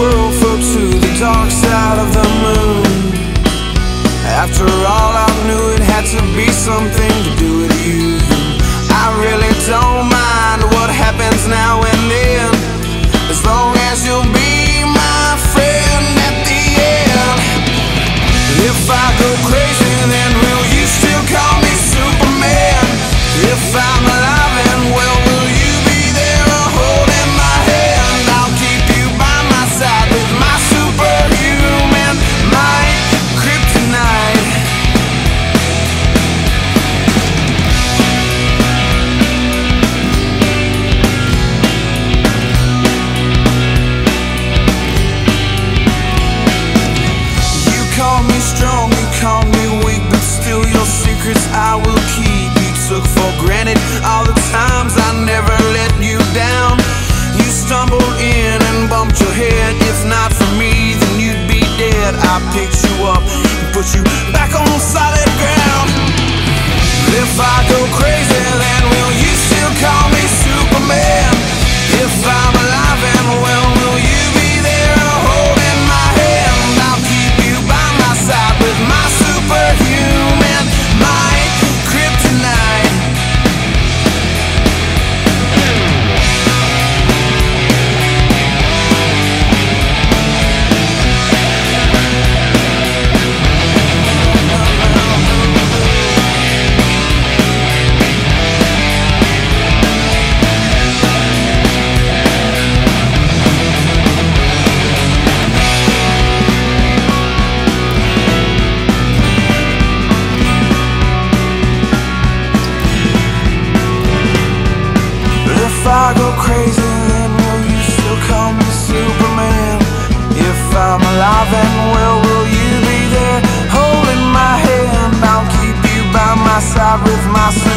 world fell to the dark side of the moon. After all, I knew it had to be something to do with you. I really don't mind what happens now and then, as long as you'll be my friend at the end. And if I go crazy, then will you still call me Superman? If I'm alive and well, will you be there holding my hand? I'll keep you by my side with my superhuman might, kryptonite. You call me strong, you call me weak, but still your secrets I will keep. You took for granted all the times I never let you down. You stumbled in and bumped your head. If not for me, then you'd be dead. I picked you up and put you back on solid ground. If I go crazy, then will you still call me Superman? If I'm alive and well, will you be there holding my hand? I'll keep you by my side with my superhuman might, kryptonite. If I go crazy, then will you still call me Superman? If I'm alive and well, will you be there holding my hand? I'll keep you by my side with my